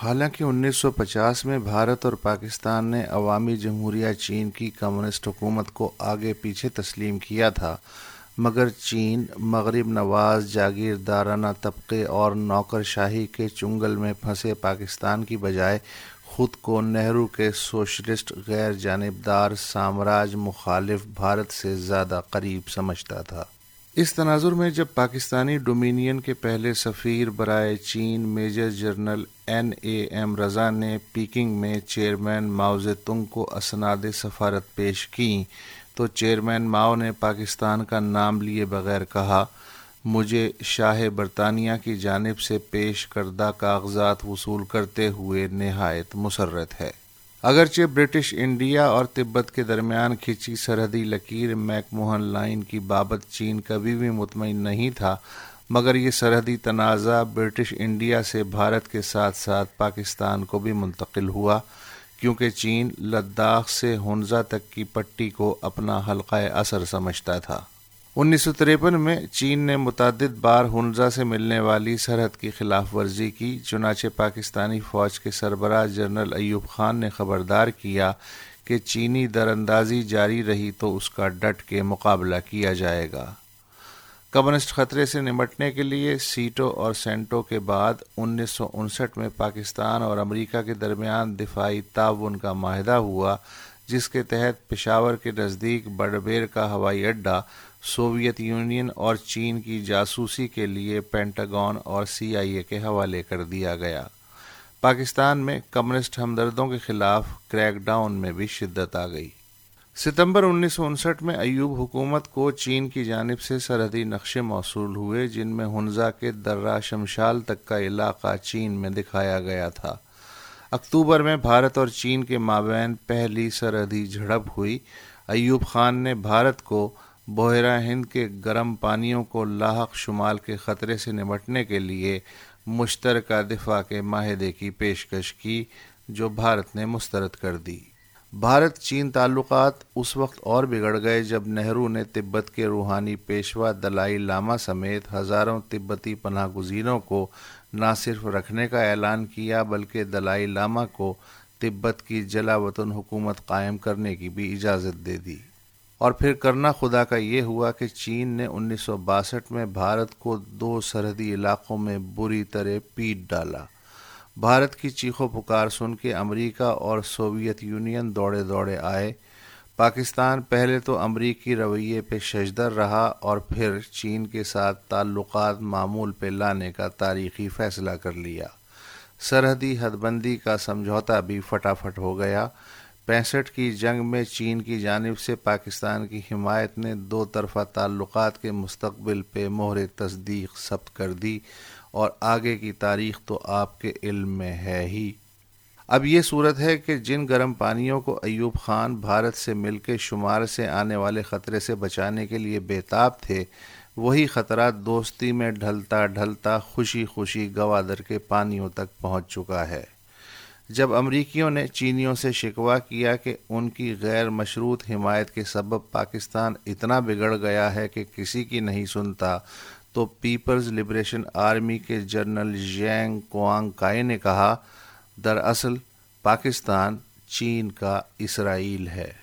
حالانکہ 1950 میں بھارت اور پاکستان نے عوامی جمہوریہ چین کی کمیونسٹ حکومت کو آگے پیچھے تسلیم کیا تھا، مگر چین مغرب نواز جاگیردارانہ طبقے اور نوکرشاہی کے چنگل میں پھنسے پاکستان کی بجائے خود کو نہرو کے سوشلسٹ غیر جانبدار سامراج مخالف بھارت سے زیادہ قریب سمجھتا تھا۔ اس تناظر میں جب پاکستانی ڈومینین کے پہلے سفیر برائے چین میجر جنرل NAM رضا نے پیکنگ میں چیئرمین ماؤ زیتونگ کو اسناد سفارت پیش کیں تو چیئرمین ماؤ نے پاکستان کا نام لیے بغیر کہا، مجھے شاہ برطانیہ کی جانب سے پیش کردہ کاغذات وصول کرتے ہوئے نہایت مسرت ہے۔ اگرچہ برٹش انڈیا اور تبت کے درمیان کھینچی سرحدی لکیر میک موہن لائن کی بابت چین کبھی بھی مطمئن نہیں تھا، مگر یہ سرحدی تنازع برٹش انڈیا سے بھارت کے ساتھ ساتھ پاکستان کو بھی منتقل ہوا، کیونکہ چین لداخ سے ہنزا تک کی پٹی کو اپنا حلقہ اثر سمجھتا تھا۔ 1953 میں چین نے متعدد بار ہنزا سے ملنے والی سرحد کی خلاف ورزی کی، چنانچہ پاکستانی فوج کے سربراہ جنرل ایوب خان نے خبردار کیا کہ چینی دراندازی جاری رہی تو اس کا ڈٹ کے مقابلہ کیا جائے گا۔ کمیونسٹ خطرے سے نمٹنے کے لیے سیٹو اور سینٹو کے بعد 1959 میں پاکستان اور امریکہ کے درمیان دفاعی تعاون کا معاہدہ ہوا، جس کے تحت پشاور کے نزدیک بڑبیر کا ہوائی اڈہ سوویت یونین اور چین کی جاسوسی کے لیے پینٹاگون اور CIA کے حوالے کر دیا گیا۔ پاکستان میں کمیونسٹ ہمدردوں کے خلاف کریک ڈاؤن میں بھی شدت آ گئی۔ ستمبر 1959 میں ایوب حکومت کو چین کی جانب سے سرحدی نقشے موصول ہوئے، جن میں ہنزا کے درہ شمشال تک کا علاقہ چین میں دکھایا گیا تھا۔ اکتوبر میں بھارت اور چین کے مابین پہلی سرحدی جھڑپ ہوئی۔ ایوب خان نے بھارت کو بحیرہ ہند کے گرم پانیوں کو لاحق شمال کے خطرے سے نمٹنے کے لیے مشترکہ دفاع کے معاہدے کی پیشکش کی، جو بھارت نے مسترد کر دی۔ بھارت چین تعلقات اس وقت اور بگڑ گئے جب نہرو نے تبت کے روحانی پیشوا دلائی لاما سمیت ہزاروں تبتی پناہ گزینوں کو نہ صرف رکھنے کا اعلان کیا بلکہ دلائی لاما کو تبت کی جلا وطن حکومت قائم کرنے کی بھی اجازت دے دی۔ اور پھر کرنا خدا کا یہ ہوا کہ چین نے 1962 میں بھارت کو 2 سرحدی علاقوں میں بری طرح پیٹ ڈالا۔ بھارت کی چیخ و پکار سن کے امریکہ اور سوویت یونین دوڑے دوڑے آئے۔ پاکستان پہلے تو امریکی رویے پہ ششدر رہا اور پھر چین کے ساتھ تعلقات معمول پہ لانے کا تاریخی فیصلہ کر لیا۔ سرحدی حد بندی کا سمجھوتا بھی فٹافٹ ہو گیا۔ 65 کی جنگ میں چین کی جانب سے پاکستان کی حمایت نے 2 طرفہ تعلقات کے مستقبل پہ مہر تصدیق ثبت کر دی، اور آگے کی تاریخ تو آپ کے علم میں ہے ہی۔ اب یہ صورت ہے کہ جن گرم پانیوں کو ایوب خان بھارت سے مل کے شمال سے آنے والے خطرے سے بچانے کے لیے بےتاب تھے، وہی خطرہ دوستی میں ڈھلتا ڈھلتا خوشی خوشی گوادر کے پانیوں تک پہنچ چکا ہے۔ جب امریکیوں نے چینیوں سے شکوہ کیا کہ ان کی غیر مشروط حمایت کے سبب پاکستان اتنا بگڑ گیا ہے کہ کسی کی نہیں سنتا، تو پیپلز لبریشن آرمی کے جنرل ژینگ کوانگ کائی نے کہا، دراصل پاکستان چین کا اسرائیل ہے۔